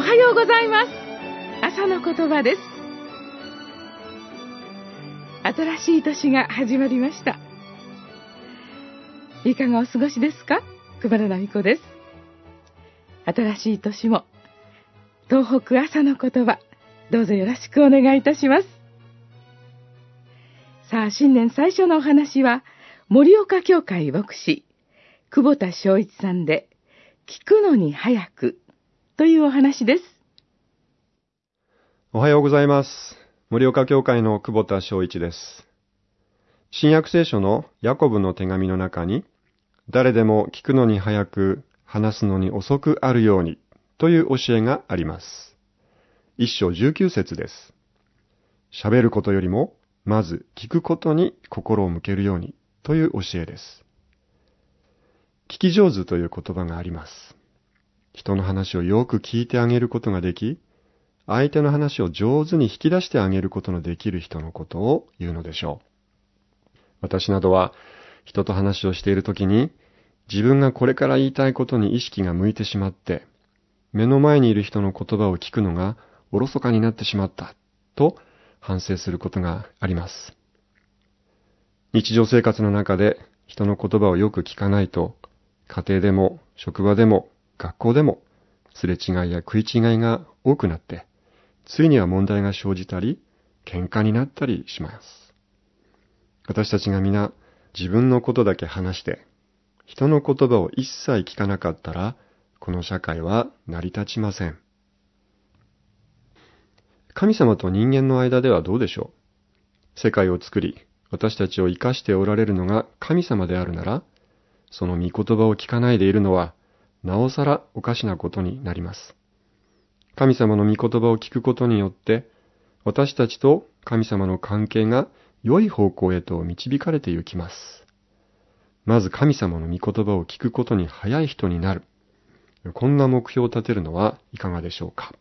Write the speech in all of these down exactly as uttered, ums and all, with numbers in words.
はようございます。朝の言葉です。新しい年が始まりました。いかがお過ごしですか？熊田奈美子です。新しい年も東北朝の言葉、どうぞよろしくお願いいたします。さあ、新年最初のお話は盛岡教会牧師久保田正一さんで、聞くのに早くというお話です。 おはようございます。盛岡教会の久保田正一です。新約聖書のヤコブの手紙の中に、誰でも聞くのに早く、話すのに遅くあるようにという教えがあります。一章十九節です。喋ることよりも、まず聞くことに心を向けるようにという教えです。聞き上手という言葉があります。人の話をよく聞いてあげることができ、相手の話を上手に引き出してあげることのできる人のことを言うのでしょう。私などは人と話をしているときに、自分がこれから言いたいことに意識が向いてしまって、目の前にいる人の言葉を聞くのがおろそかになってしまったと反省することがあります。日常生活の中で人の言葉をよく聞かないと、家庭でも職場でも学校でもすれ違いや食い違いが多くなって、ついには問題が生じたり、喧嘩になったりします。私たちが皆自分のことだけ話して、人の言葉を一切聞かなかったら、この社会は成り立ちません。神様と人間の間ではどうでしょう？世界を作り、私たちを生かしておられるのが神様であるなら、その御言葉を聞かないでいるのは、なおさらおかしなことになります。神様の御言葉を聞くことによって、私たちと神様の関係が良い方向へと導かれてゆきます。まず神様の御言葉を聞くことに早い人になる。こんな目標を立てるのはいかがでしょうか。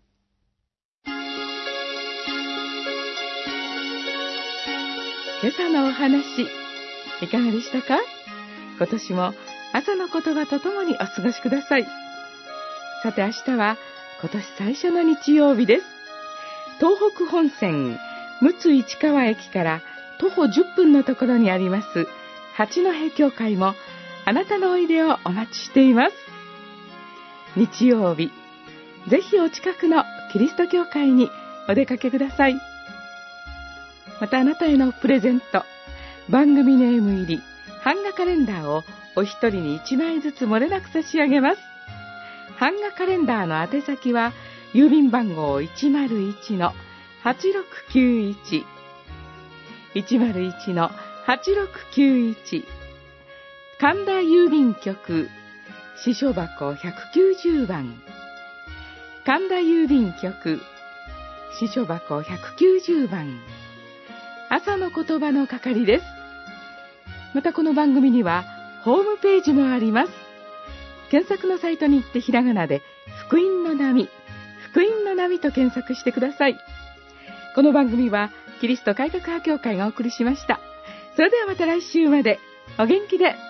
今朝のお話、いかがでしたか？今年も朝の言葉とともにお過ごしください。さて、明日は今年最初の日曜日です。東北本線陸奥市川駅から徒歩じゅっぷんのところにあります八戸教会も、あなたのおいでをお待ちしています。日曜日、ぜひお近くのキリスト教会にお出かけください。また、あなたへのプレゼント、番組ネーム入り版画カレンダーをお一人に一枚ずつ漏れなく差し上げます。版画カレンダーの宛先は、郵便番号 いちまるいちのはちろくきゅういち いちまるいちのはちろくきゅういち、神田郵便局支所箱ひゃくきゅうじゅうばん、神田郵便局支所箱ひゃくきゅうじゅうばん、朝の言葉の係です。また、この番組にはホームページもあります。検索のサイトに行って、ひらがなで福音の波、福音の波と検索してください。この番組はキリスト改革派教会がお送りしました。それではまた来週までお元気で。